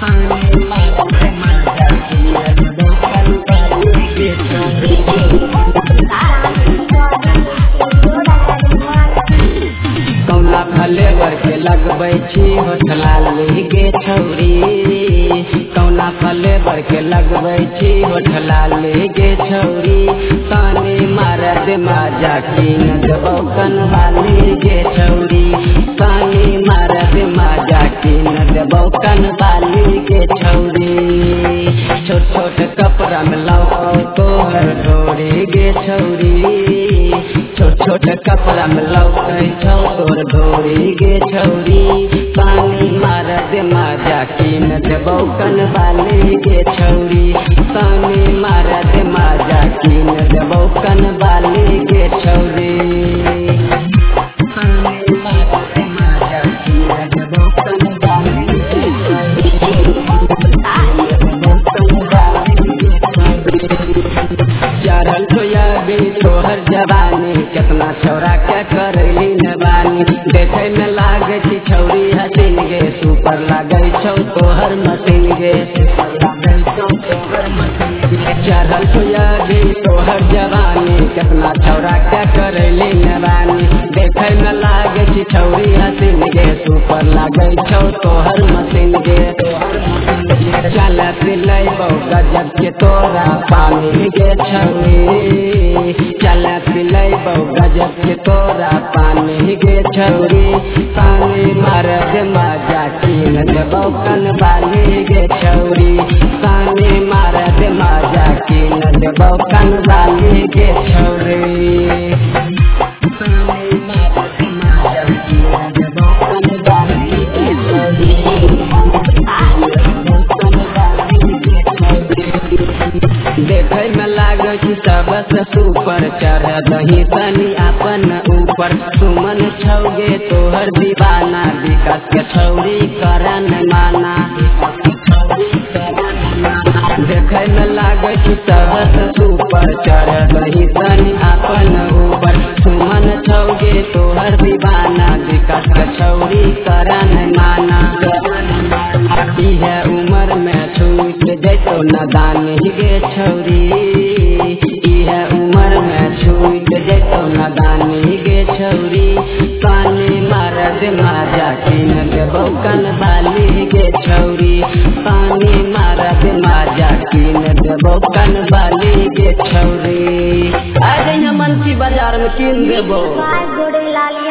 कौना फले बर के लगबै छी होठला लेगे छौरी। कौना फले बर के लगबै छी होठला लेगे छौरी। ताने मारत माजा की न देबौ कनवाली गे छौरी। ताने मारत माजा की न देबौ कनवाली गे छौरी। छोट छोट कपड़ा में लौकौ तोहर ढोरी गे छौरी। छोट छोट कपड़ा में लौकै छौ तोर ढोरी गे छौरी। पानी मारत माजा की न देबौ कनवाली गे छौरी। पानी मारत माजा की न देबौ कनवाली गे छौरी। पानी मारत माजा की न देबौ कनवाली गे चढ़ल सोयाबी तोहर जवानी केतना छौरा के करैली नवानी। देखे में लागे छी छौरी हसीन गे सुपर लागे छौ तोहर मशीन गे। चढ़ल सोयाबी तोहर जवानी केतना छौरा के करैली नवानी। देखे में लागे छी छौरी हसीन गे सुपर लागे छौ तोहर मशीन गे। चल पिलैबौ गजब के तोरा पानी गे छौरी। चल पिलैबौ गजब के तोरा पानी गे छौरी। पानी मारत माजा की न देबौ कनवाली गे छौरी। पानी मारत माजा की न देबौ कनवाली गे छौरी। पानी मारत माजा की न देबौ कनवाली गे छौरी। देखे में लागे छी सबसे सुपर चढ़ दही तनी अपन ऊपर। सुमन छौगे तोहर दीवाना विकास के छौरी करन माना। देखे में लागे छी सबसे सुपर चढ़ दही तनी अपन ऊपर। सुमन छौगे तोहर दीवाना विकास के छौरी करन माना। इहे उम्र में छूट जैतो नदानी गे छौरी। इहे उम्र में छूट जैतो नदानी गे छौरी। पानी मारत माजा की न देबौ कनवाली गे छौरी। पानी मारत माजा की न देबौ कनवाली गे छौरी। आ जइहा मनसी बाजार में कीन देबौ।